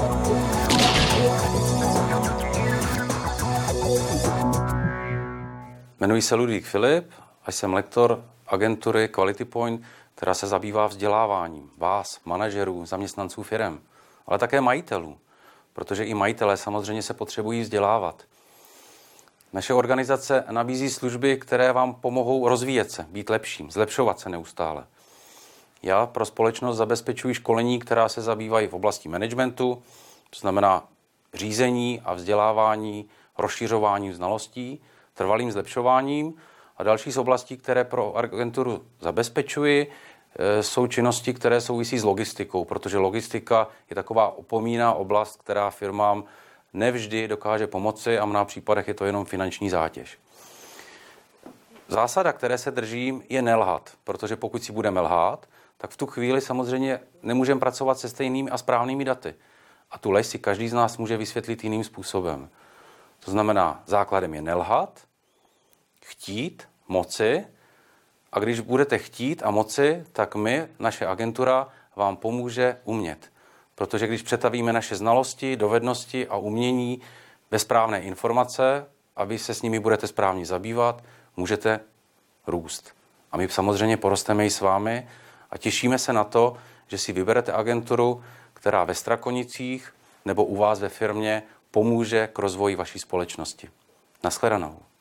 Jmenuji se Ludvík Filip a jsem lektor agentury Quality Point, která se zabývá vzděláváním vás, manažerů, zaměstnanců firem, ale také majitelů, protože i majitelé samozřejmě se potřebují vzdělávat. Naše organizace nabízí služby, které vám pomohou rozvíjet se, být lepším, zlepšovat se neustále. Já pro společnost zabezpečuji školení, která se zabývají v oblasti managementu, to znamená řízení a vzdělávání, rozšiřování znalostí, trvalým zlepšováním, a další z oblastí, které pro agenturu zabezpečuji, jsou činnosti, které souvisí s logistikou, protože logistika je taková opomíjená oblast, která firmám nevždy dokáže pomoci a v mnoha případech je to jenom finanční zátěž. Zásada, které se držím, je nelhat, protože pokud si budeme lhát, tak v tu chvíli samozřejmě nemůžeme pracovat se stejnými a správnými daty. A tu lež si každý z nás může vysvětlit jiným způsobem. To znamená, základem je nelhat, chtít, moci, a když budete chtít a moci, tak my, naše agentura, vám pomůže umět. Protože když přetavíme naše znalosti, dovednosti a umění ve správné informace a vy se s nimi budete správně zabývat, můžete růst. A my samozřejmě porosteme i s vámi a těšíme se na to, že si vyberete agenturu, která ve Strakonicích nebo u vás ve firmě pomůže k rozvoji vaší společnosti. Nashledanou.